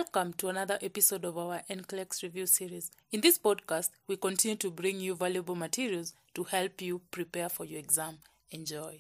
Welcome to another episode of our NCLEX review series. In this podcast, we continue to bring you valuable materials to help you prepare for your exam. Enjoy.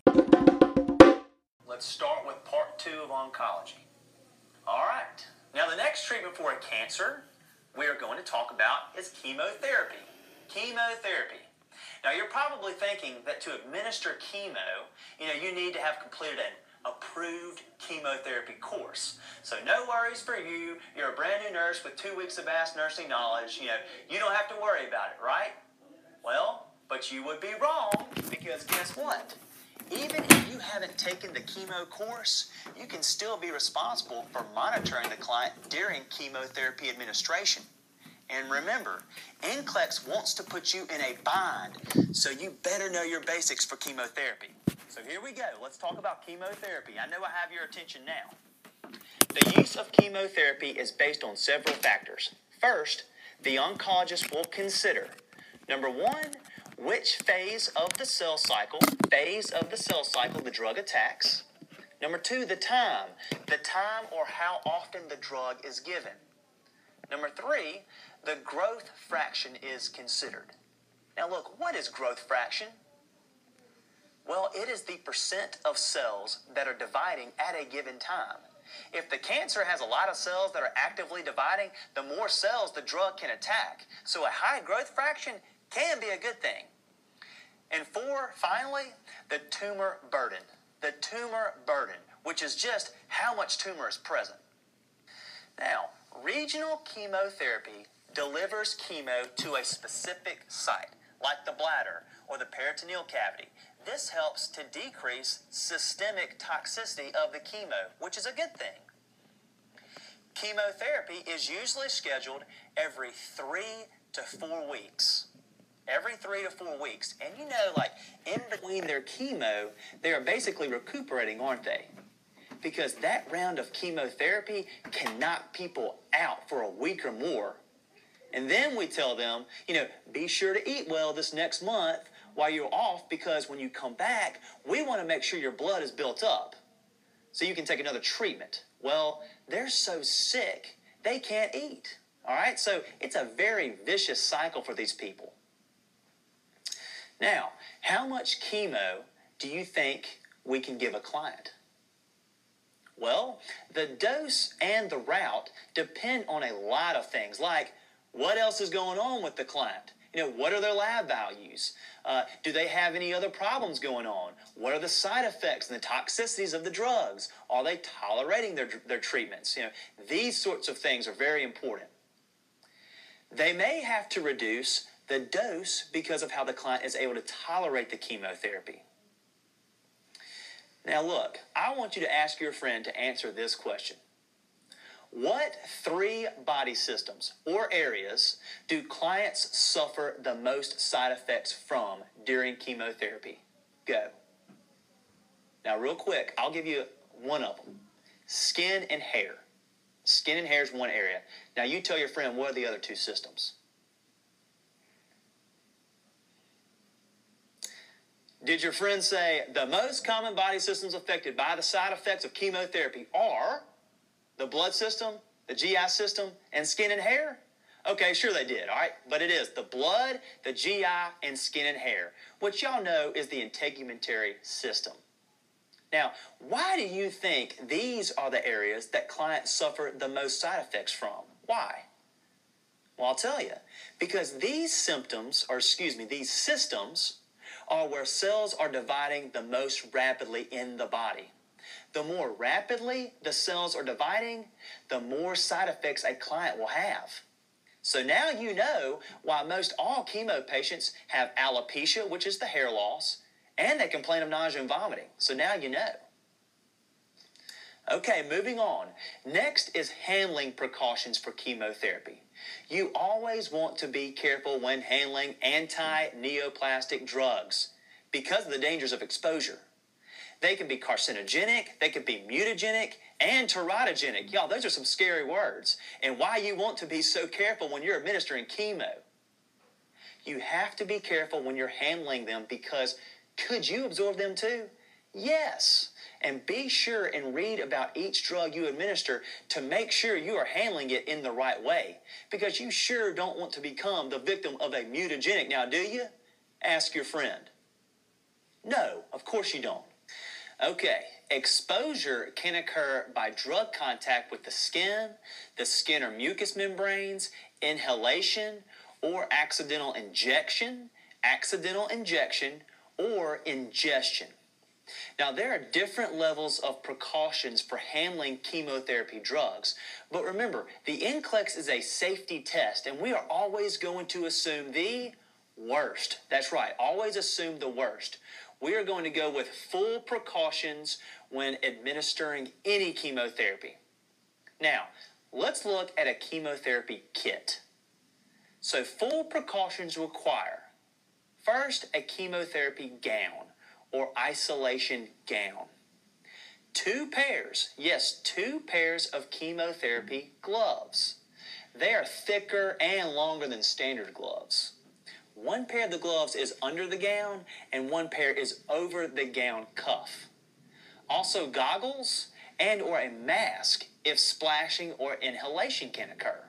Let's start with part 2 of oncology. All right. Now, the next treatment for a cancer we are going to talk about is chemotherapy. Chemotherapy. Now, you're probably thinking that to administer chemo, you need to have completed an approved chemotherapy course. So no worries for you. You're a brand new nurse with 2 weeks of vast nursing knowledge. You don't have to worry about it, right? Well, but you would be wrong, because guess what? Even if you haven't taken the chemo course, you can still be responsible for monitoring the client during chemotherapy administration. And remember, NCLEX wants to put you in a bind, so you better know your basics for chemotherapy. So here we go. Let's talk about chemotherapy. I know I have your attention now. The use of chemotherapy is based on several factors. First, the oncologist will consider, number 1, which phase of the cell cycle the drug attacks. Number 2, the time or how often the drug is given. Number 3, the growth fraction is considered. Now look, what is growth fraction? Well, it is the percent of cells that are dividing at a given time. If the cancer has a lot of cells that are actively dividing, the more cells the drug can attack. So a high growth fraction can be a good thing. And 4, finally, the tumor burden. The tumor burden, which is just how much tumor is present. Now, regional chemotherapy delivers chemo to a specific site, like the bladder or the peritoneal cavity. This helps to decrease systemic toxicity of the chemo, which is a good thing. Chemotherapy is usually scheduled every 3 to 4 weeks. Every 3 to 4 weeks. And in between their chemo, they are basically recuperating, aren't they? Because that round of chemotherapy can knock people out for a week or more. And then we tell them, be sure to eat well this next month while you're off, because when you come back, we want to make sure your blood is built up so you can take another treatment. Well, they're so sick, they can't eat. All right? So it's a very vicious cycle for these people. Now, how much chemo do you think we can give a client? Well, the dose and the route depend on a lot of things, like what else is going on with the client? What are their lab values? Do they have any other problems going on? What are the side effects and the toxicities of the drugs? Are they tolerating their treatments? These sorts of things are very important. They may have to reduce the dose because of how the client is able to tolerate the chemotherapy. Now look, I want you to ask your friend to answer this question. What 3 body systems or areas do clients suffer the most side effects from during chemotherapy? Go. Now real quick, I'll give you one of them. Skin and hair. Skin and hair is one area. Now you tell your friend, what are the other 2 systems? Did your friend say the most common body systems affected by the side effects of chemotherapy are the blood system, the GI system, and skin and hair? Okay, sure they did, all right? But it is the blood, the GI, and skin and hair, which y'all know is the integumentary system. Now, why do you think these are the areas that clients suffer the most side effects from? Why? Well, I'll tell you. Because these systems are where cells are dividing the most rapidly in the body. The more rapidly the cells are dividing, the more side effects a client will have. So now you know why most all chemo patients have alopecia, which is the hair loss, and they complain of nausea and vomiting. So now you know. Okay, moving on. Next is handling precautions for chemotherapy. You always want to be careful when handling anti-neoplastic drugs because of the dangers of exposure. They can be carcinogenic, they can be mutagenic, and teratogenic. Y'all, those are some scary words. And why you want to be so careful when you're administering chemo. You have to be careful when you're handling them because could you absorb them too? Yes. And be sure and read about each drug you administer to make sure you are handling it in the right way, because you sure don't want to become the victim of a mutagenic, now do you? Ask your friend. No, of course you don't. Okay, exposure can occur by drug contact with the skin or mucous membranes, inhalation, or accidental injection, or ingestion. Now, there are different levels of precautions for handling chemotherapy drugs, but remember, the NCLEX is a safety test, and we are always going to assume the worst. That's right, always assume the worst. We are going to go with full precautions when administering any chemotherapy. Now, let's look at a chemotherapy kit. So, full precautions require, first, a chemotherapy gown or isolation gown. 2 pairs of chemotherapy gloves. They are thicker and longer than standard gloves. 1 pair of the gloves is under the gown and 1 pair is over the gown cuff. Also goggles and or a mask if splashing or inhalation can occur.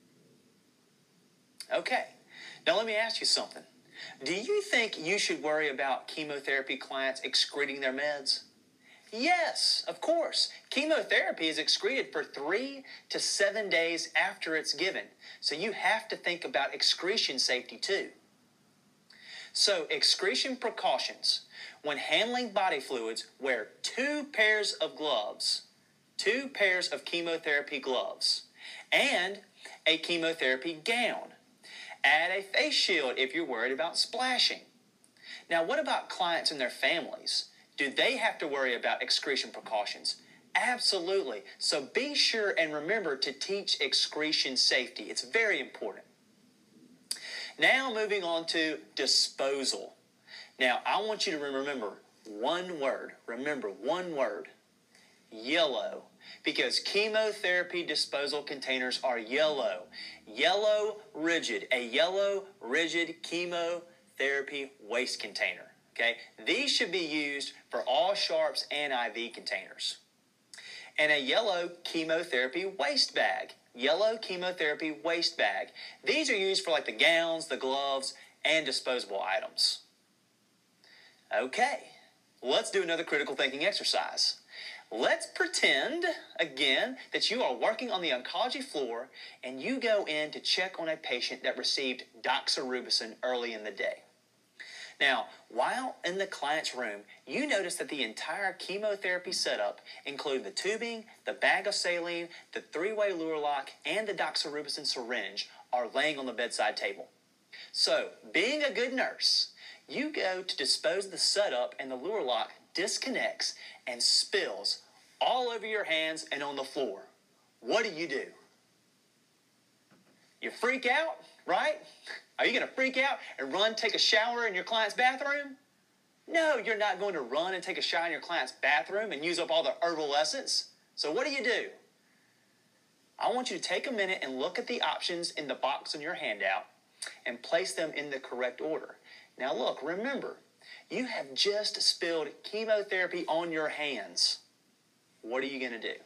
Okay, now let me ask you something. Do you think you should worry about chemotherapy clients excreting their meds? Yes, of course. Chemotherapy is excreted for 3 to 7 days after it's given, so you have to think about excretion safety too. So, excretion precautions. When handling body fluids, wear 2 pairs of gloves, 2 pairs of chemotherapy gloves, and a chemotherapy gown. Add a face shield if you're worried about splashing. Now, what about clients and their families? Do they have to worry about excretion precautions? Absolutely. So be sure and remember to teach excretion safety. It's very important. Now moving on to disposal. Now I want you to remember one word. Remember one word. Yellow. Because chemotherapy disposal containers are yellow. Yellow rigid. A yellow rigid chemotherapy waste container. Okay? These should be used for all sharps and IV containers. And a yellow chemotherapy waste bag. Yellow chemotherapy waste bag. These are used for like the gowns, the gloves, and disposable items. Okay, let's do another critical thinking exercise. Let's pretend, again, that you are working on the oncology floor and you go in to check on a patient that received doxorubicin early in the day. Now, while in the client's room, you notice that the entire chemotherapy setup, including the tubing, the bag of saline, the 3-way Luer lock, and the doxorubicin syringe, are laying on the bedside table. So, being a good nurse, you go to dispose of the setup and the Luer lock disconnects and spills all over your hands and on the floor. What do? You freak out, right? Are you going to freak out and run take a shower in your client's bathroom? No, you're not going to run and take a shower in your client's bathroom and use up all the herbal essence. So what do? I want you to take a minute and look at the options in the box on your handout and place them in the correct order. Now look, remember, you have just spilled chemotherapy on your hands. What are you going to do?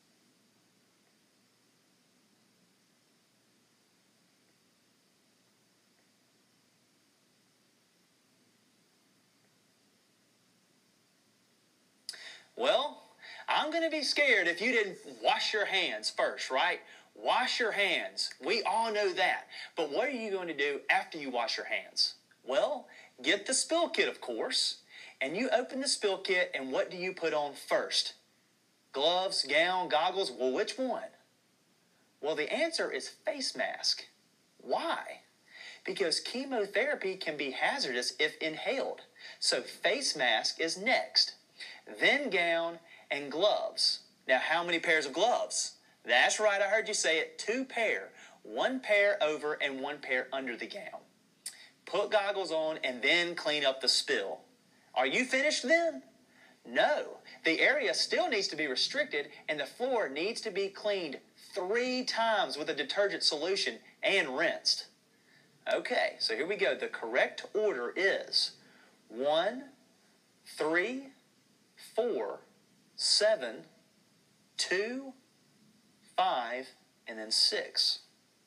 Well, I'm going to be scared if you didn't wash your hands first, right? Wash your hands. We all know that. But what are you going to do after you wash your hands? Well, get the spill kit, of course. And you open the spill kit, and what do you put on first? Gloves, gown, goggles? Well, which one? Well, the answer is face mask. Why? Because chemotherapy can be hazardous if inhaled. So face mask is next. Then gown and gloves. Now, how many pairs of gloves? That's right, I heard you say it. 2 pair. 1 pair over and 1 pair under the gown. Put goggles on and then clean up the spill. Are you finished then? No. The area still needs to be restricted and the floor needs to be cleaned 3 times with a detergent solution and rinsed. Okay, so here we go. The correct order is 1, 3, 4, 7, 2, 5, and then 6.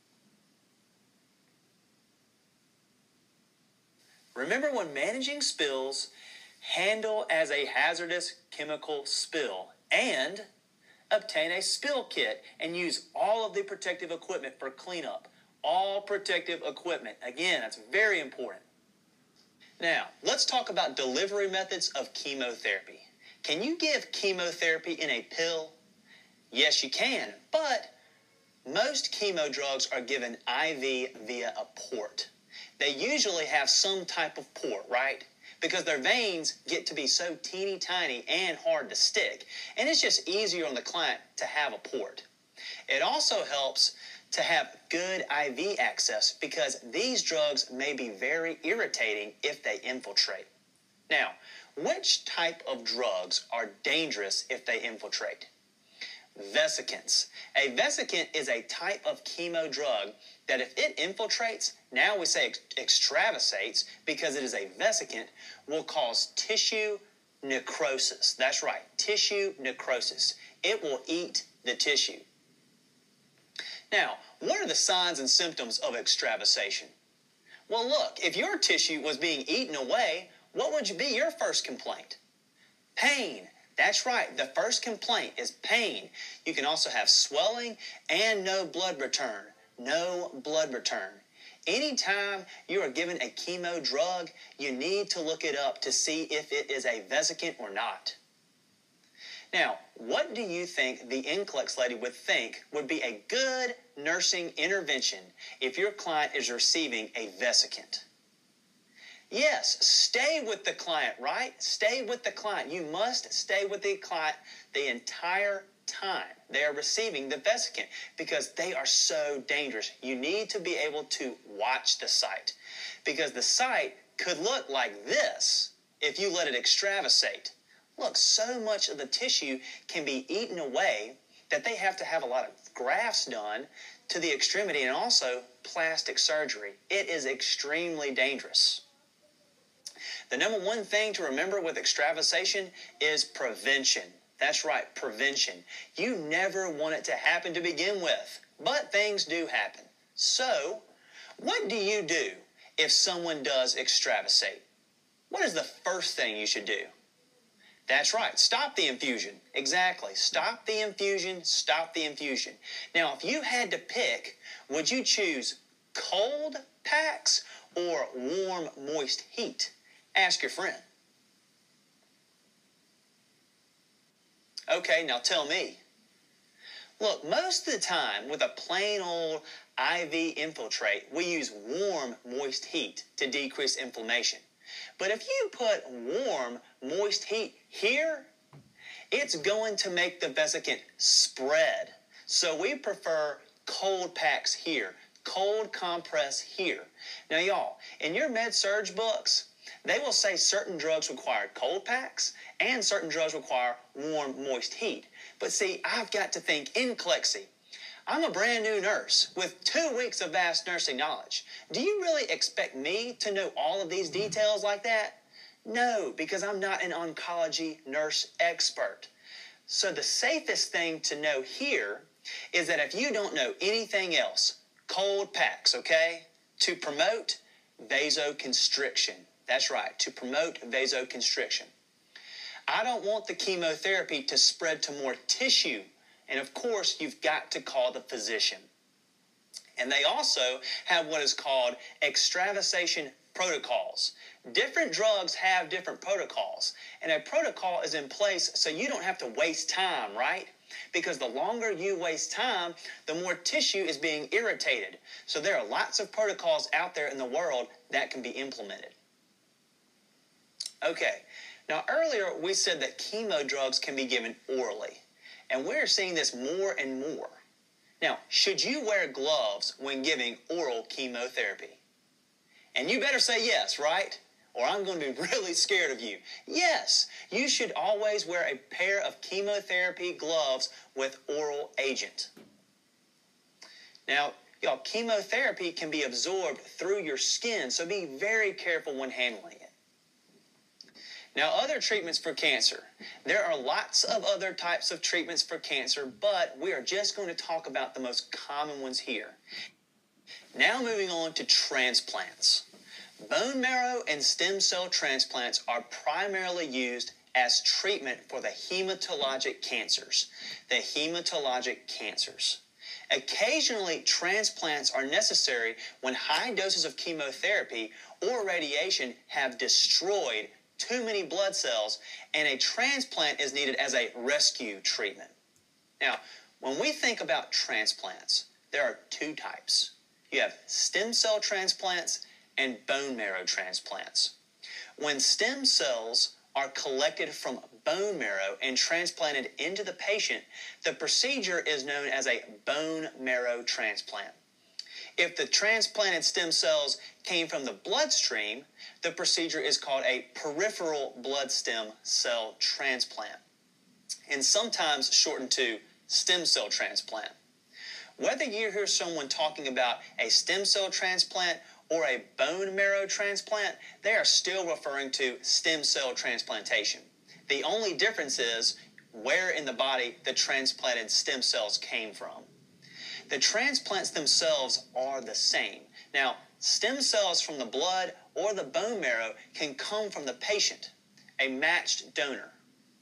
Remember, when managing spills, handle as a hazardous chemical spill and obtain a spill kit and use all of the protective equipment for cleanup. All protective equipment. Again, that's very important. Now, let's talk about delivery methods of chemotherapy. Can you give chemotherapy in a pill? Yes, you can, but most chemo drugs are given IV via a port. They usually have some type of port, right? Because their veins get to be so teeny tiny and hard to stick, and it's just easier on the client to have a port. It also helps to have good IV access because these drugs may be very irritating if they infiltrate. Now, which type of drugs are dangerous if they infiltrate? Vesicants. A vesicant is a type of chemo drug that if it infiltrates, now we say extravasates because it is a vesicant, will cause tissue necrosis. That's right, tissue necrosis. It will eat the tissue. Now, what are the signs and symptoms of extravasation? Well, look, if your tissue was being eaten away, what would be your first complaint? Pain. That's right, the first complaint is pain. You can also have swelling and no blood return. No blood return. Anytime you are given a chemo drug, you need to look it up to see if it is a vesicant or not. Now, what do you think the NCLEX lady would think would be a good nursing intervention if your client is receiving a vesicant? Yes, stay with the client, right? Stay with the client. You must stay with the client the entire time they are receiving the vesicant because they are so dangerous. You need to be able to watch the site because the site could look like this if you let it extravasate. Look, so much of the tissue can be eaten away that they have to have a lot of grafts done to the extremity and also plastic surgery. It is extremely dangerous. The number one thing to remember with extravasation is prevention. That's right, prevention. You never want it to happen to begin with, but things do happen. So, what do you do if someone does extravasate? What is the first thing you should do? That's right, stop the infusion. Exactly, stop the infusion, stop the infusion. Now, if you had to pick, would you choose cold packs or warm, moist heat? Ask your friend. Okay, now tell me. Look, most of the time with a plain old IV infiltrate, we use warm, moist heat to decrease inflammation. But if you put warm, moist heat here, it's going to make the vesicant spread. So we prefer cold packs here, cold compress here. Now y'all, in your med-surg books, they will say certain drugs require cold packs and certain drugs require warm, moist heat. But see, I've got to think NCLEXy. I'm a brand new nurse with 2 weeks of vast nursing knowledge. Do you really expect me to know all of these details like that? No, because I'm not an oncology nurse expert. So the safest thing to know here is that if you don't know anything else, cold packs, okay? To promote vasoconstriction. That's right, to promote vasoconstriction. I don't want the chemotherapy to spread to more tissue. And of course, you've got to call the physician. And they also have what is called extravasation protocols. Different drugs have different protocols. And a protocol is in place so you don't have to waste time, right? Because the longer you waste time, the more tissue is being irritated. So there are lots of protocols out there in the world that can be implemented. Okay, now earlier we said that chemo drugs can be given orally. And we're seeing this more and more. Now, should you wear gloves when giving oral chemotherapy? And you better say yes, right? Or I'm going to be really scared of you. Yes, you should always wear a pair of chemotherapy gloves with oral agent. Now, y'all, chemotherapy can be absorbed through your skin, so be very careful when handling it. Now, other treatments for cancer. There are lots of other types of treatments for cancer, but we are just going to talk about the most common ones here. Now moving on to transplants. Bone marrow and stem cell transplants are primarily used as treatment for the hematologic cancers. Occasionally, transplants are necessary when high doses of chemotherapy or radiation have destroyed too many blood cells, and a transplant is needed as a rescue treatment. Now, when we think about transplants, there are two types. You have stem cell transplants and bone marrow transplants. When stem cells are collected from bone marrow and transplanted into the patient, the procedure is known as a bone marrow transplant. If the transplanted stem cells came from the bloodstream, the procedure is called a peripheral blood stem cell transplant, and sometimes shortened to stem cell transplant. Whether you hear someone talking about a stem cell transplant or a bone marrow transplant, they are still referring to stem cell transplantation. The only difference is where in the body the transplanted stem cells came from. The transplants themselves are the same. Now, stem cells from the blood or the bone marrow can come from the patient, a matched donor,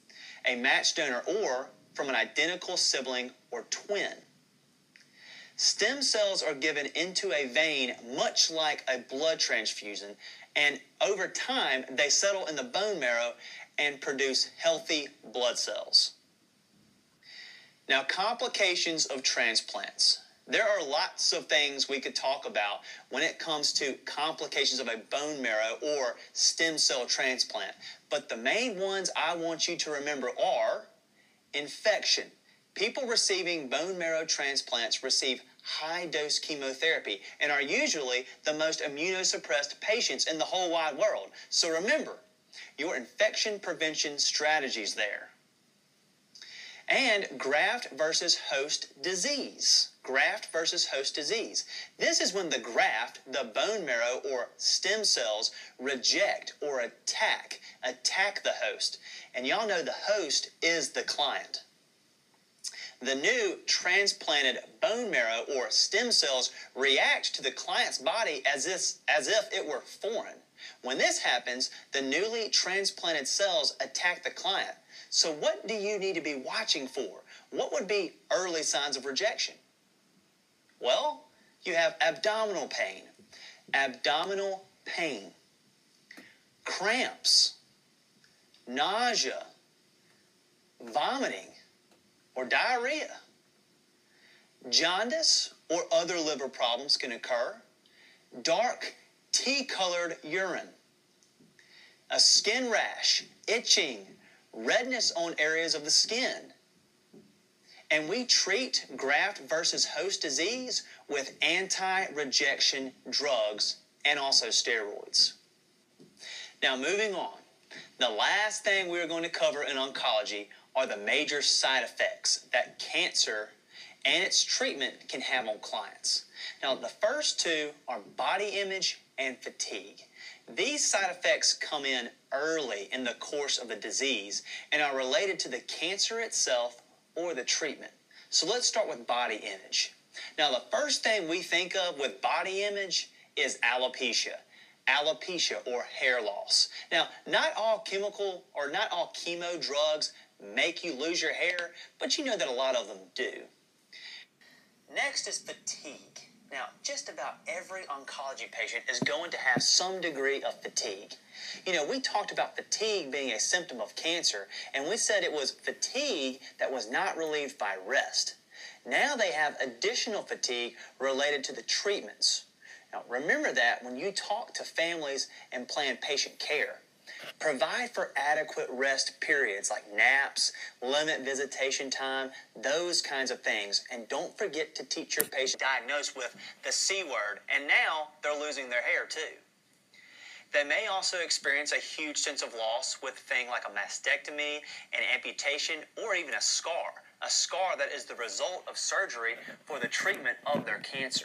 or from an identical sibling or twin. Stem cells are given into a vein much like a blood transfusion, and over time they settle in the bone marrow and produce healthy blood cells. Now, complications of transplants. There are lots of things we could talk about when it comes to complications of a bone marrow or stem cell transplant, but the main ones I want you to remember are infection. People receiving bone marrow transplants receive high-dose chemotherapy and are usually the most immunosuppressed patients in the whole wide world. So remember your infection prevention strategies there. And graft versus host disease. This is when the graft, the bone marrow or stem cells, reject or attack the host. And y'all know the host is the client. The new transplanted bone marrow or stem cells react to the client's body as if it were foreign. When this happens, the newly transplanted cells attack the client. So what do you need to be watching for? What would be early signs of rejection? Well, you have abdominal pain, cramps, nausea, vomiting, or diarrhea. Jaundice or other liver problems can occur. Dark, tea-colored urine. A skin rash, itching, redness on areas of the skin. And we treat graft versus host disease with anti-rejection drugs and also steroids. Now, moving on. The last thing we're going to cover in oncology are the major side effects that cancer and its treatment can have on clients. Now, the first two are body image and fatigue. These side effects come in early in the course of the disease and are related to the cancer itself or the treatment. So let's start with body image. Now, the first thing we think of with body image is alopecia or hair loss. Now, not all chemo drugs make you lose your hair, but you know that a lot of them do. Next is fatigue. Now, just about every oncology patient is going to have some degree of fatigue. You know, we talked about fatigue being a symptom of cancer, and we said it was fatigue that was not relieved by rest. Now they have additional fatigue related to the treatments. Now, remember that when you talk to families and plan patient care. Provide for adequate rest periods like naps, limit visitation time, those kinds of things. And don't forget to teach your patient diagnosed with the C word, and now they're losing their hair too. They may also experience a huge sense of loss with things like a mastectomy, an amputation, or even a scar that is the result of surgery for the treatment of their cancer.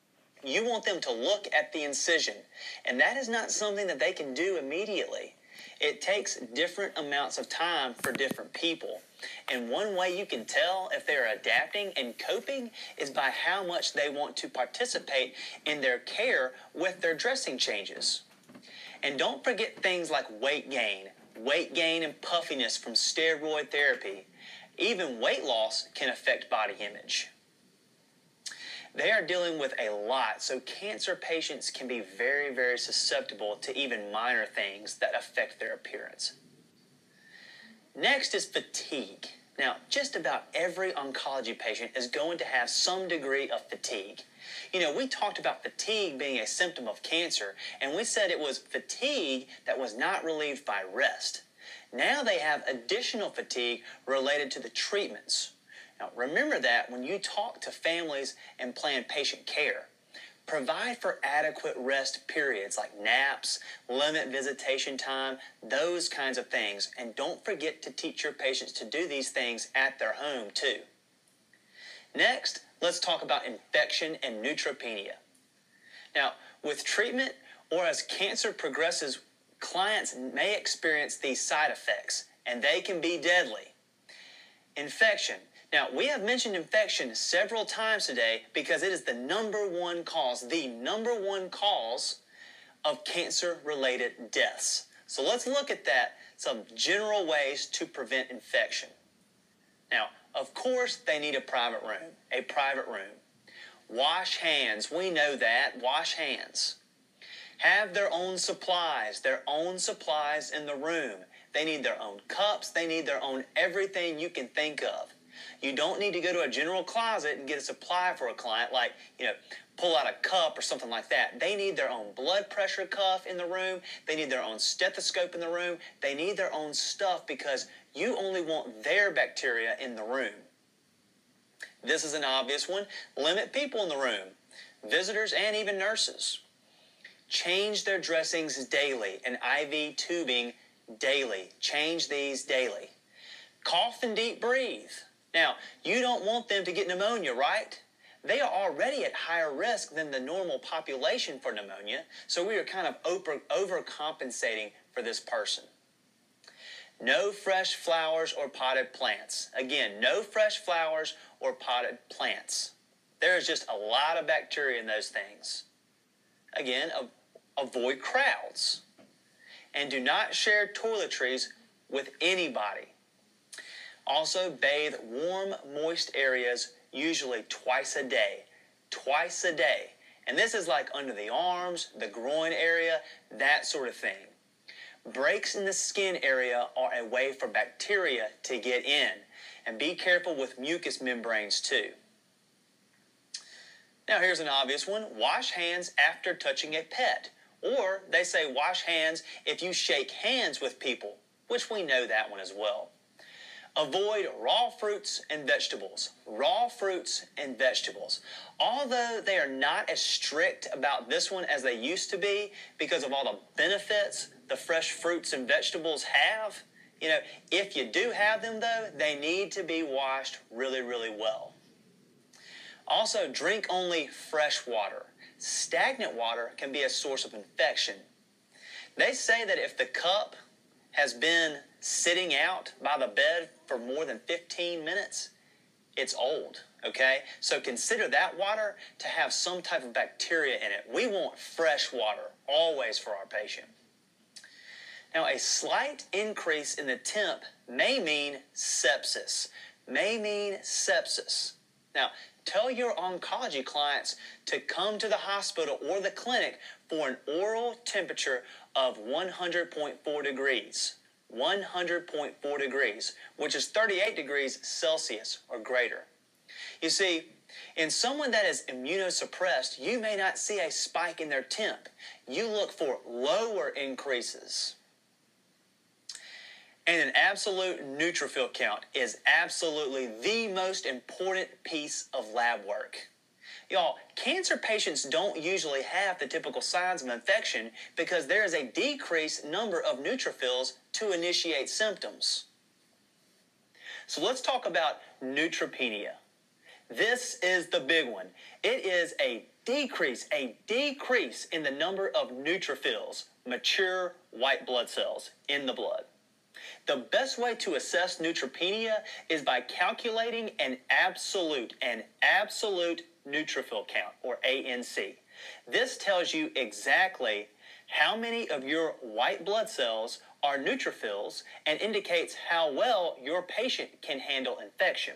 You want them to look at the incision, and that is not something that they can do immediately. It takes different amounts of time for different people. And one way you can tell if they're adapting and coping is by how much they want to participate in their care with their dressing changes. And don't forget things like weight gain and puffiness from steroid therapy. Even weight loss can affect body image. They are dealing with a lot, so cancer patients can be very, very susceptible to even minor things that affect their appearance. Next is fatigue. Now, just about every oncology patient is going to have some degree of fatigue. You know, we talked about fatigue being a symptom of cancer, and we said it was fatigue that was not relieved by rest. Now they have additional fatigue related to the treatments. Now, remember that when you talk to families and plan patient care. Provide for adequate rest periods like naps, limit visitation time, those kinds of things. And don't forget to teach your patients to do these things at their home too. Next, let's talk about infection and neutropenia. Now, with treatment or as cancer progresses, clients may experience these side effects, and they can be deadly. Infection. Now, we have mentioned infection several times today because it is the number one cause of cancer-related deaths. So let's look at that, some general ways to prevent infection. Now, of course, they need a private room. Wash hands, we know that, wash hands. Have their own supplies in the room. They need their own cups, they need their own everything you can think of. You don't need to go to a general closet and get a supply for a client like, pull out a cup or something like that. They need their own blood pressure cuff in the room. They need their own stethoscope in the room. They need their own stuff because you only want their bacteria in the room. This is an obvious one. Limit people in the room, visitors and even nurses. Change their dressings daily and IV tubing daily. Change these daily. Cough and deep breathe. Now, you don't want them to get pneumonia, right? They are already at higher risk than the normal population for pneumonia, so we are kind of overcompensating for this person. No fresh flowers or potted plants. Again, no fresh flowers or potted plants. There is just a lot of bacteria in those things. Again, avoid crowds. And do not share toiletries with anybody. Also, bathe warm, moist areas usually twice a day. Twice a day. And this is like under the arms, the groin area, that sort of thing. Breaks in the skin area are a way for bacteria to get in. And be careful with mucous membranes too. Now here's an obvious one. Wash hands after touching a pet. Or they say wash hands if you shake hands with people, which we know that one as well. Avoid raw fruits and vegetables. Raw fruits and vegetables. Although they are not as strict about this one as they used to be because of all the benefits the fresh fruits and vegetables have, if you do have them though, they need to be washed really, really well. Also, drink only fresh water. Stagnant water can be a source of infection. They say that if the cup has been sitting out by the bed for more than 15 minutes, it's old, okay? So consider that water to have some type of bacteria in it. We want fresh water always for our patient. Now, a slight increase in the temp may mean sepsis. Now, tell your oncology clients to come to the hospital or the clinic for an oral temperature of 100.4 degrees. 100.4 degrees, which is 38 degrees Celsius or greater. You see, in someone that is immunosuppressed, you may not see a spike in their temp. You look for lower increases. And an absolute neutrophil count is absolutely the most important piece of lab work. Y'all, cancer patients don't usually have the typical signs of infection because there is a decreased number of neutrophils to initiate symptoms. So let's talk about neutropenia. This is the big one. It is a decrease in the number of neutrophils, mature white blood cells in the blood. The best way to assess neutropenia is by calculating an absolute neutrophil count, or ANC. This tells you exactly how many of your white blood cells are neutrophils and indicates how well your patient can handle infection.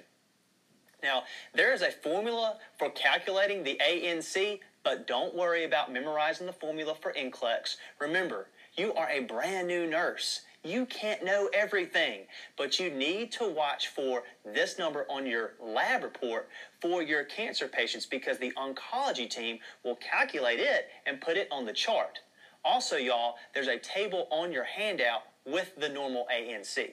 Now, there is a formula for calculating the ANC, but don't worry about memorizing the formula for NCLEX. Remember, you are a brand new nurse. You can't know everything, but you need to watch for this number on your lab report for your cancer patients because the oncology team will calculate it and put it on the chart. Also, y'all, there's a table on your handout with the normal ANC.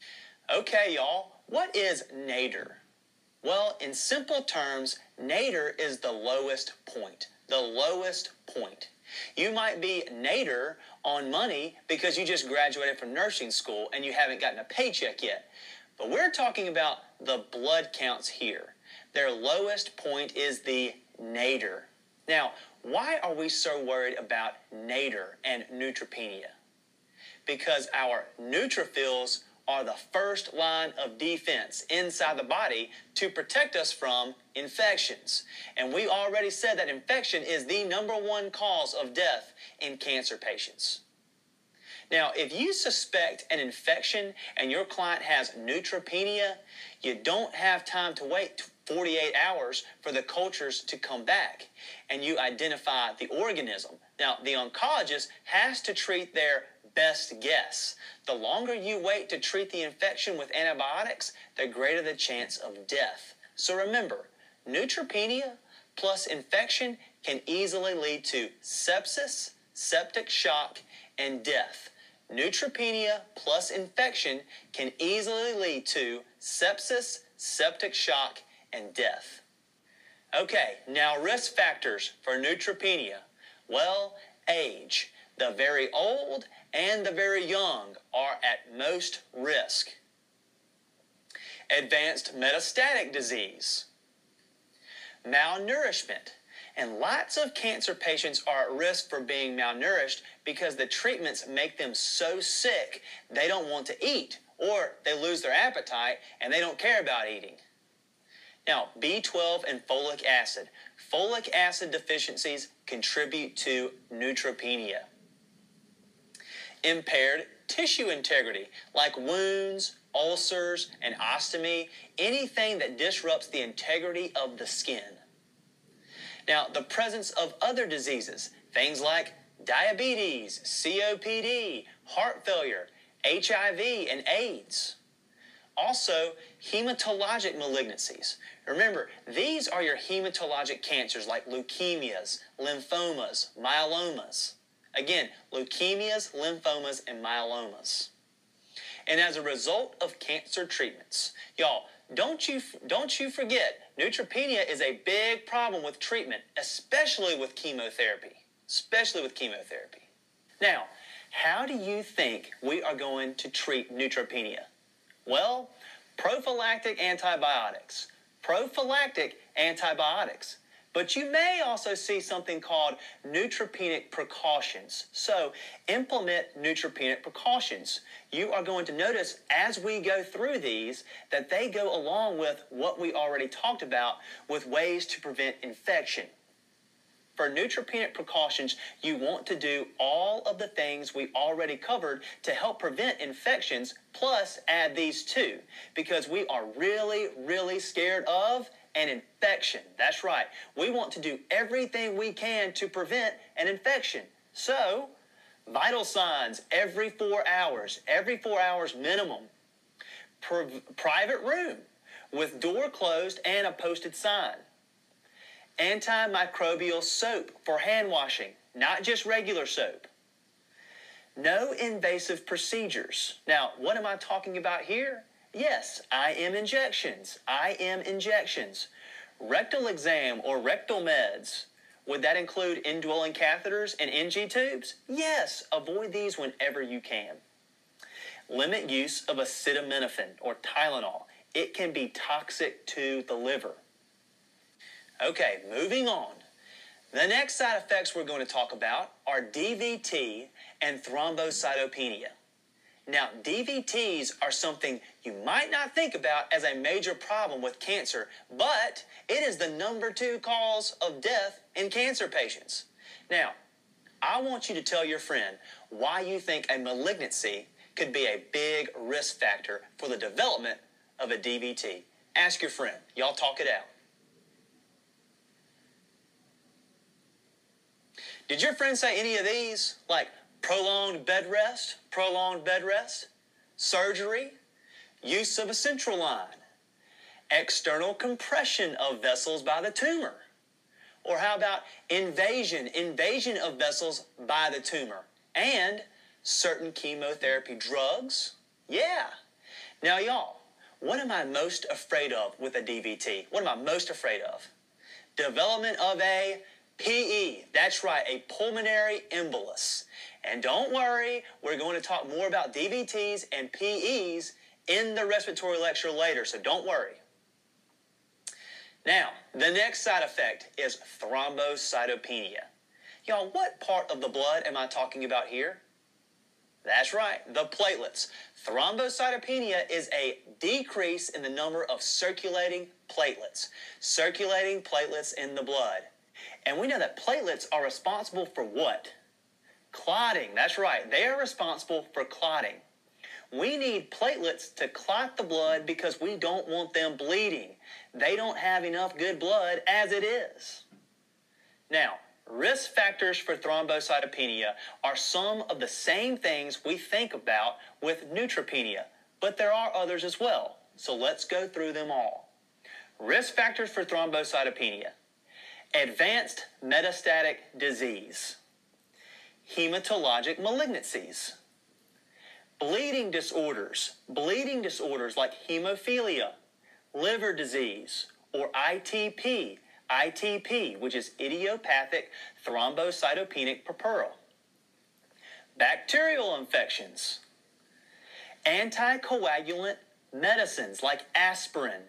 Okay, y'all, what is nadir? Well, in simple terms, nadir is the lowest point. The lowest point. You might be nadir on money because you just graduated from nursing school and you haven't gotten a paycheck yet. But we're talking about the blood counts here. Their lowest point is the nadir. Now, why are we so worried about nadir and neutropenia? Because our neutrophils are the first line of defense inside the body to protect us from infections. And we already said that infection is the #1 cause of death in cancer patients. Now, if you suspect an infection and your client has neutropenia, you don't have time to wait 48 hours for the cultures to come back and you identify the organism. Now, the oncologist has to treat their best guess. The longer you wait to treat the infection with antibiotics, the greater the chance of death. So remember, neutropenia plus infection can easily lead to sepsis, septic shock, and death. Neutropenia plus infection can easily lead to sepsis, septic shock, and death. Okay, now risk factors for neutropenia. Well, age. The very old and the very young are at most risk. Advanced metastatic disease. Malnourishment. And lots of cancer patients are at risk for being malnourished because the treatments make them so sick they don't want to eat, or they lose their appetite and they don't care about eating. Now, B12 and folic acid. Folic acid deficiencies contribute to neutropenia. Impaired tissue integrity, like wounds, ulcers, and ostomy, anything that disrupts the integrity of the skin. Now, the presence of other diseases, things like diabetes, COPD, heart failure, HIV, and AIDS. Also, hematologic malignancies. Remember, these are your hematologic cancers like leukemias, lymphomas, myelomas. Again, leukemias, lymphomas, and myelomas. And as a result of cancer treatments, y'all, don't you forget, neutropenia is a big problem with treatment, especially with chemotherapy. Now, how do you think we are going to treat neutropenia? Well, prophylactic antibiotics. But you may also see something called neutropenic precautions. So implement neutropenic precautions. You are going to notice as we go through these that they go along with what we already talked about with ways to prevent infection. For neutropenic precautions, you want to do all of the things we already covered to help prevent infections, plus add these too, because we are really, really scared of an infection. That's right. We want to do everything we can to prevent an infection. So, vital signs every 4 hours minimum. Private room with door closed and a posted sign. Antimicrobial soap for hand washing, not just regular soap. No invasive procedures. Now, what am I talking about here? Yes, IM injections. Rectal exam or rectal meds. Would that include indwelling catheters and NG tubes? Yes, avoid these whenever you can. Limit use of acetaminophen or Tylenol. It can be toxic to the liver. Okay, moving on. The next side effects we're going to talk about are DVT and thrombocytopenia. Now, DVTs are something you might not think about as a major problem with cancer, but it is the number 2 cause of death in cancer patients. Now, I want you to tell your friend why you think a malignancy could be a big risk factor for the development of a DVT. Ask your friend. Y'all talk it out. Did your friend say any of these? Like prolonged bed rest, surgery, use of a central line, external compression of vessels by the tumor? Or how about invasion of vessels by the tumor, and certain chemotherapy drugs? Yeah. Now, y'all, what am I most afraid of with a DVT? What am I most afraid of? Development of a PE. That's right, a pulmonary embolus. And don't worry, we're going to talk more about DVTs and PEs in the respiratory lecture later, so don't worry. Now, the next side effect is thrombocytopenia. Y'all, what part of the blood am I talking about here? That's right, the platelets. Thrombocytopenia is a decrease in the number of circulating platelets in the blood. And we know that platelets are responsible for what? Clotting. That's right, they are responsible for clotting. We need platelets to clot the blood because we don't want them bleeding. They don't have enough good blood as it is. Now, risk factors for thrombocytopenia are some of the same things we think about with neutropenia, but there are others as well. So let's go through them all. Risk factors for thrombocytopenia: advanced metastatic disease, hematologic malignancies, bleeding disorders like hemophilia, liver disease, or ITP, which is idiopathic thrombocytopenic purpura, bacterial infections, anticoagulant medicines like aspirin,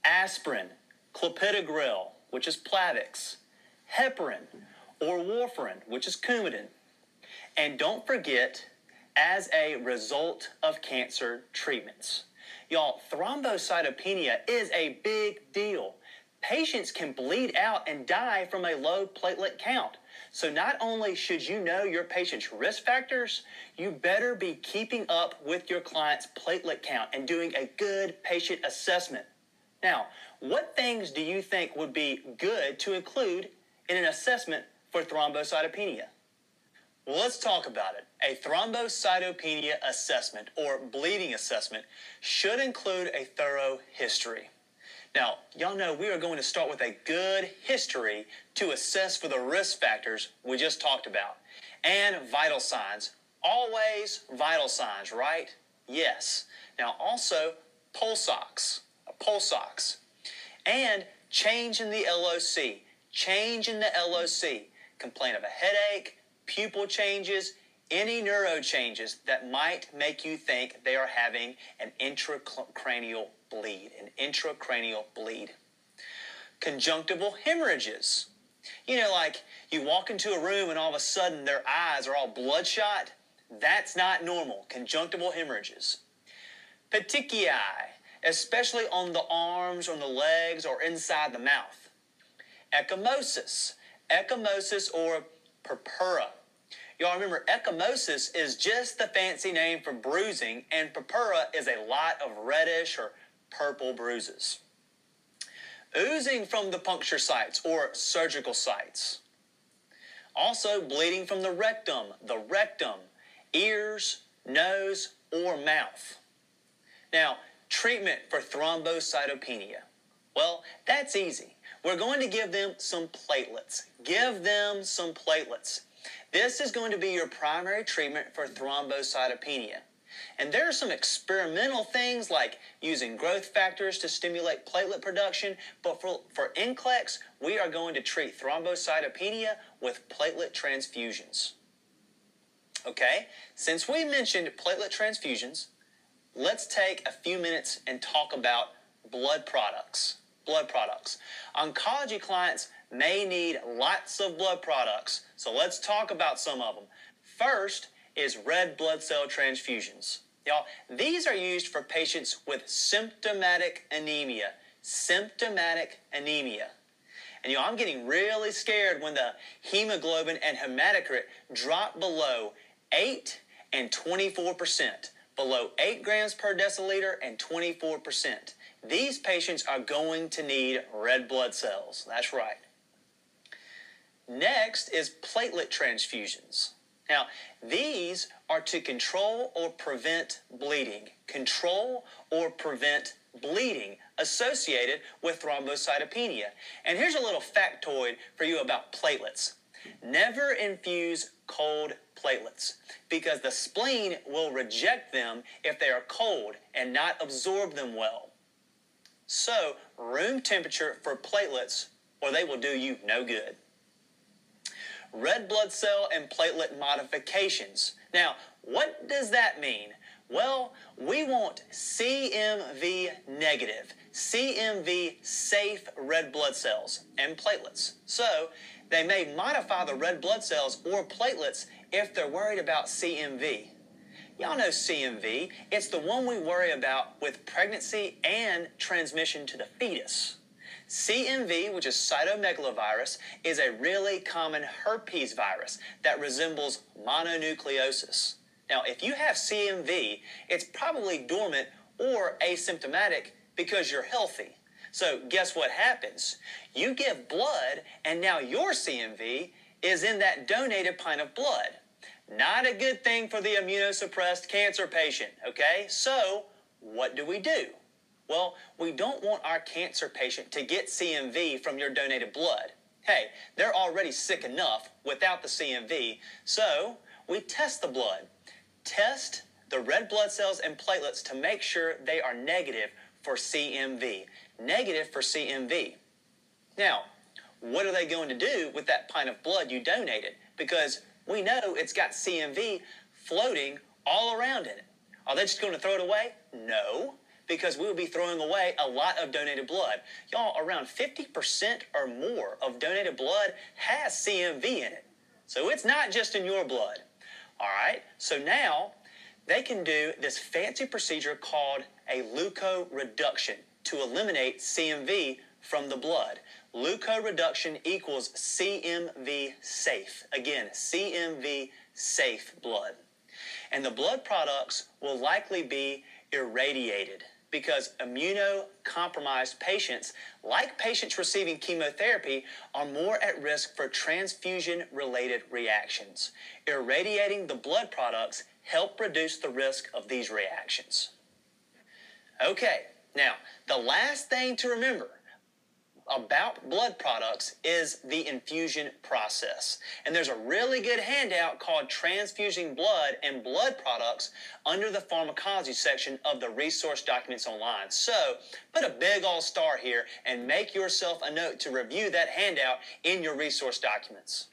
clopidogrel, which is Plavix, heparin, or warfarin, which is Coumadin. And don't forget, as a result of cancer treatments. Y'all, thrombocytopenia is a big deal. Patients can bleed out and die from a low platelet count. So not only should you know your patient's risk factors, you better be keeping up with your client's platelet count and doing a good patient assessment. Now, what things do you think would be good to include in an assessment for thrombocytopenia? Well, let's talk about it. A thrombocytopenia assessment or bleeding assessment should include a thorough history. Now, y'all know we are going to start with a good history to assess for the risk factors we just talked about. And vital signs. Always vital signs, right? Yes. Now, also pulse ox. And change in the LOC. Complaint of a headache, pupil changes, any neuro changes that might make you think they are having an intracranial bleed. Conjunctival hemorrhages. You know, like you walk into a room and all of a sudden their eyes are all bloodshot. That's not normal. Conjunctival hemorrhages. Petechiae, especially on the arms, on the legs, or inside the mouth. Ecchymosis or purpura. Y'all remember, ecchymosis is just the fancy name for bruising, and purpura is a lot of reddish or purple bruises. Oozing from the puncture sites or surgical sites. Also, bleeding from the rectum, ears, nose, or mouth. Now, treatment for thrombocytopenia. Well, that's easy. We're going to give them some platelets. This is going to be your primary treatment for thrombocytopenia. And there are some experimental things like using growth factors to stimulate platelet production, but for NCLEX, we are going to treat thrombocytopenia with platelet transfusions. Okay, since we mentioned platelet transfusions, let's take a few minutes and talk about blood products. Oncology clients may need lots of blood products. So let's talk about some of them. First is red blood cell transfusions. Y'all, these are used for patients with symptomatic anemia. Symptomatic anemia. And I'm getting really scared when the hemoglobin and hematocrit drop below 8 and 24%. Below 8 grams per deciliter and 24%. These patients are going to need red blood cells. That's right. Next is platelet transfusions. Now, these are to control or prevent bleeding. Control or prevent bleeding associated with thrombocytopenia. And here's a little factoid for you about platelets. Never infuse cold platelets because the spleen will reject them if they are cold and not absorb them well. So, room temperature for platelets or they will do you no good. Red blood cell and platelet modifications. Now, what does that mean? Well, we want CMV negative, CMV safe red blood cells and platelets. So, they may modify the red blood cells or platelets if they're worried about CMV. Y'all know CMV. It's the one we worry about with pregnancy and transmission to the fetus. CMV, which is cytomegalovirus, is a really common herpes virus that resembles mononucleosis. Now, if you have CMV, it's probably dormant or asymptomatic because you're healthy. So guess what happens? You give blood, and now your CMV is in that donated pint of blood. Not a good thing for the immunosuppressed cancer patient, okay? So what do? Well, we don't want our cancer patient to get CMV from your donated blood. Hey, they're already sick enough without the CMV, so we test the blood. Test the red blood cells and platelets to make sure they are negative for CMV. Negative for CMV. Now, what are they going to do with that pint of blood you donated? Because we know it's got CMV floating all around in it. Are they just going to throw it away? No, because we will be throwing away a lot of donated blood. Y'all, around 50% or more of donated blood has CMV in it. So it's not just in your blood. All right, so now they can do this fancy procedure called a leukoreduction to eliminate CMV from the blood. Leukoreduction equals CMV safe. Again, CMV safe blood. And the blood products will likely be irradiated because immunocompromised patients, like patients receiving chemotherapy, are more at risk for transfusion-related reactions. Irradiating the blood products help reduce the risk of these reactions. Okay, now, the last thing to remember about blood products is the infusion process. And there's a really good handout called Transfusing Blood and Blood Products under the pharmacology section of the resource documents online. So put a big old star here and make yourself a note to review that handout in your resource documents.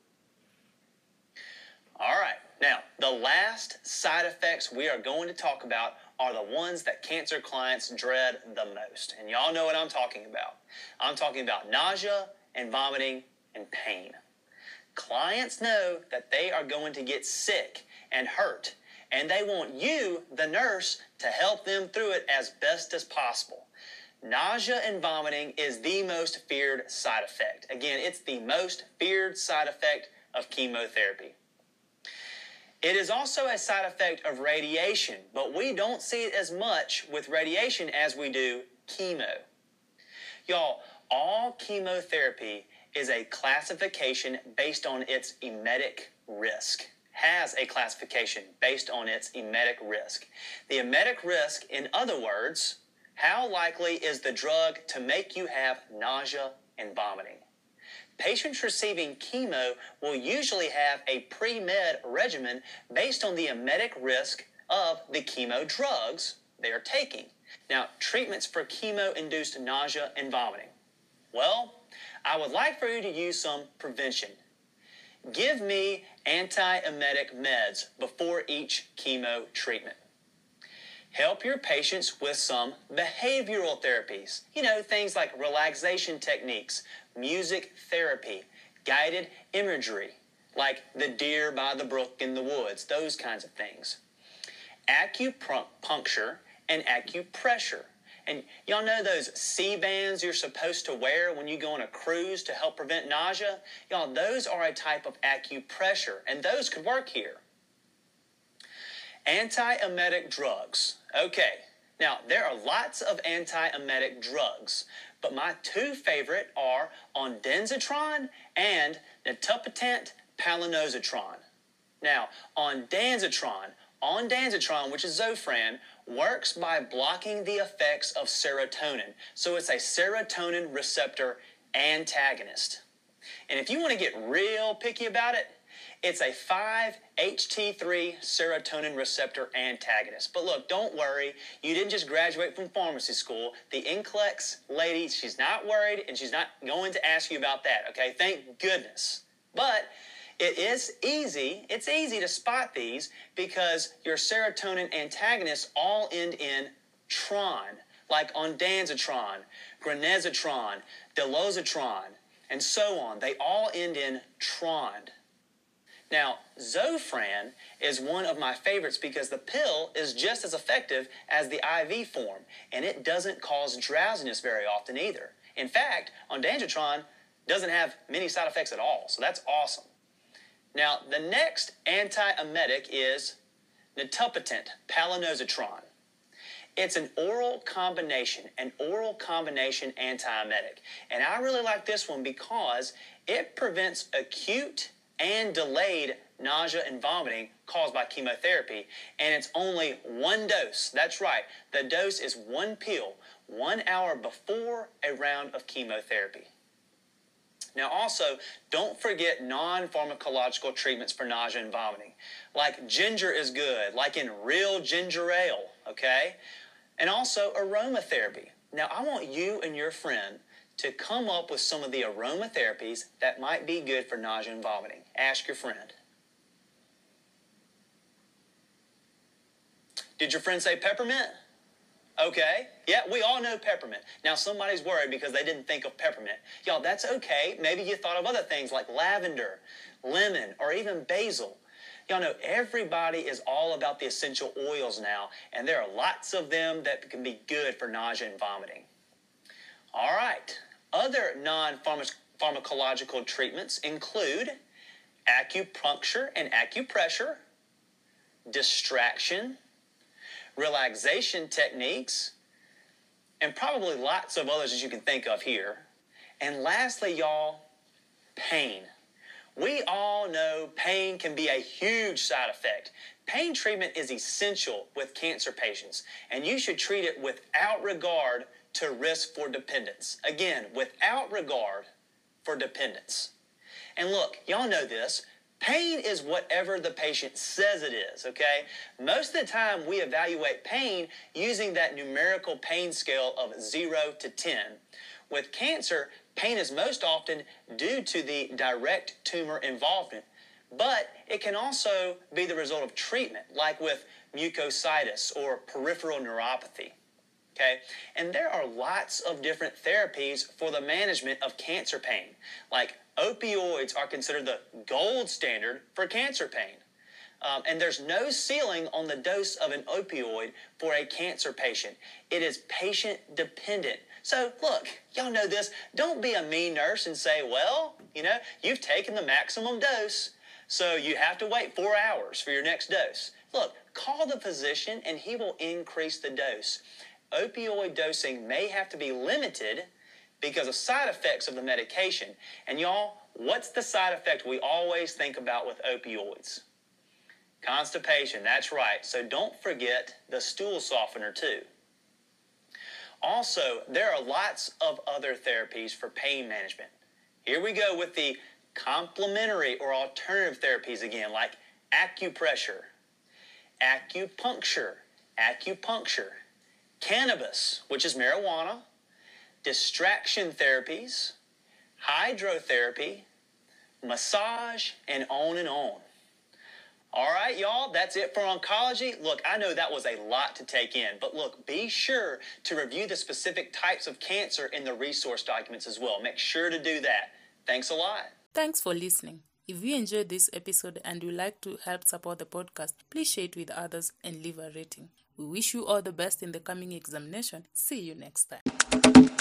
All right, now the last side effects we are going to talk about are the ones that cancer clients dread the most. And y'all know what I'm talking about. I'm talking about nausea and vomiting and pain. Clients know that they are going to get sick and hurt, and they want you, the nurse, to help them through it as best as possible. Nausea and vomiting is the most feared side effect. Again, it's the most feared side effect of chemotherapy. It is also a side effect of radiation, but we don't see it as much with radiation as we do chemo. Y'all, all chemotherapy is a classification based on its emetic risk. Has a classification based on its emetic risk. The emetic risk, in other words, how likely is the drug to make you have nausea and vomiting? Patients receiving chemo will usually have a pre-med regimen based on the emetic risk of the chemo drugs they are taking. Now, treatments for chemo-induced nausea and vomiting. Well, I would like for you to use some prevention. Give me antiemetic meds before each chemo treatment. Help your patients with some behavioral therapies. Things like relaxation techniques, music therapy, guided imagery, like the deer by the brook in the woods, those kinds of things. Acupuncture and acupressure. And y'all know those C-bands you're supposed to wear when you go on a cruise to help prevent nausea? Y'all, those are a type of acupressure, and those could work here. Antiemetic drugs. Okay, now there are lots of antiemetic drugs, but my two favorite are ondansetron and nitapatant palonosetron. Now, ondansetron, which is Zofran, works by blocking the effects of serotonin. So it's a serotonin receptor antagonist. And if you want to get real picky about it, it's a 5-HT3 serotonin receptor antagonist. But look, don't worry. You didn't just graduate from pharmacy school. The NCLEX lady, she's not worried, and she's not going to ask you about that, okay? Thank goodness. But it's easy to spot these because your serotonin antagonists all end in tron, like ondansetron, granisetron, delozatron, and so on. They all end in tron. Now, Zofran is one of my favorites because the pill is just as effective as the IV form, and it doesn't cause drowsiness very often either. In fact, ondansetron doesn't have many side effects at all, so that's awesome. Now, the next antiemetic is nitapatant palonosetron. It's an oral combination antiemetic. And I really like this one because it prevents acute and delayed nausea and vomiting caused by chemotherapy. And it's only one dose. That's right. The dose is one pill, 1 hour before a round of chemotherapy. Now also, don't forget non-pharmacological treatments for nausea and vomiting. Like ginger is good, like in real ginger ale, okay? And also aromatherapy. Now I want you and your friend to come up with some of the aromatherapies that might be good for nausea and vomiting. Ask your friend. Did your friend say peppermint? Okay. Yeah, we all know peppermint. Now somebody's worried because they didn't think of peppermint. Y'all, that's okay. Maybe you thought of other things like lavender, lemon, or even basil. Y'all know everybody is all about the essential oils now, and there are lots of them that can be good for nausea and vomiting. All right. Other non-pharmacological treatments include acupuncture and acupressure, distraction, relaxation techniques, and probably lots of others that you can think of here. And lastly, y'all, pain. We all know pain can be a huge side effect. Pain treatment is essential with cancer patients, and you should treat it without regard to risk for dependence. Again, without regard for dependence. And look, y'all know this. Pain is whatever the patient says it is, okay? Most of the time, we evaluate pain using that numerical pain scale of 0 to 10. With cancer, pain is most often due to the direct tumor involvement, but it can also be the result of treatment, like with mucositis or peripheral neuropathy. Okay? And there are lots of different therapies for the management of cancer pain. Like opioids are considered the gold standard for cancer pain. And there's no ceiling on the dose of an opioid for a cancer patient. It is patient dependent. So look, y'all know this. Don't be a mean nurse and say, well, you've taken the maximum dose, so you have to wait 4 hours for your next dose. Look, call the physician and he will increase the dose. Opioid dosing may have to be limited because of side effects of the medication. And y'all, what's the side effect we always think about with opioids? Constipation, that's right. So don't forget the stool softener too. Also, there are lots of other therapies for pain management. Here we go with the complementary or alternative therapies again, like acupressure, acupuncture, cannabis, which is marijuana, distraction therapies, hydrotherapy, massage, and on and on. All right, y'all, that's it for oncology. Look, I know that was a lot to take in, but look, be sure to review the specific types of cancer in the resource documents as well. Make sure to do that. Thanks a lot. Thanks for listening. If you enjoyed this episode and would like to help support the podcast, please share it with others and leave a rating. We wish you all the best in the coming examination. See you next time.